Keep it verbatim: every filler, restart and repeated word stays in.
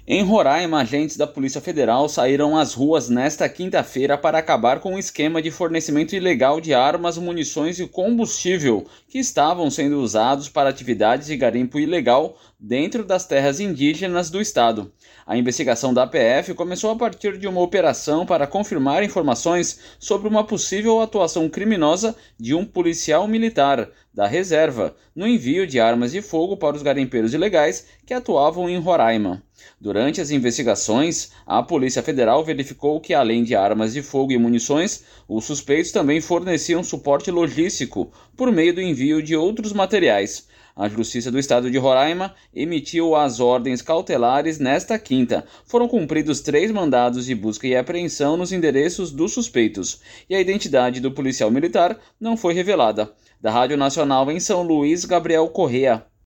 Em Roraima, agentes da Polícia Federal saíram às ruas nesta quinta-feira para acabar com um esquema de fornecimento ilegal de armas, munições e combustível que estavam sendo usados para atividades de garimpo ilegal dentro das terras indígenas do estado. A investigação da A P F começou a partir de uma operação para confirmar informações sobre uma possível atuação criminosa de um policial militar da reserva no envio de armas de fogo para os garimpeiros ilegais que atuavam em Roraima. Durante as investigações, a Polícia Federal verificou que, além de armas de fogo e munições, os suspeitos também forneciam suporte logístico por meio do envio de outros materiais. A Justiça do Estado de Roraima emitiu as ordens cautelares nesta quinta. Foram cumpridos três mandados de busca e apreensão nos endereços dos suspeitos, e a identidade do policial militar não foi revelada. Da Rádio Nacional em São Luís, Gabriel Correa.